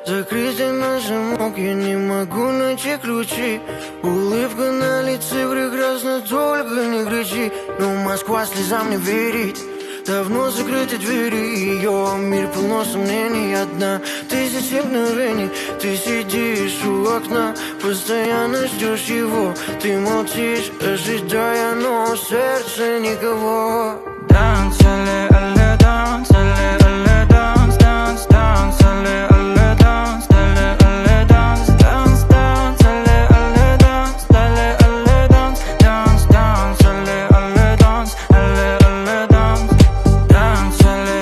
Закрытый на замок, я не могу найти ключи. Улыбка на лице прекрасна, только не кричи. Но Москва слезам не верит. Давно закрыты двери, ее мир полно сомнений. Одна тысяча мгновений. Ты сидишь у окна, постоянно ждешь его. Ты молчишь, ожидая, но в сердце никого. Танцели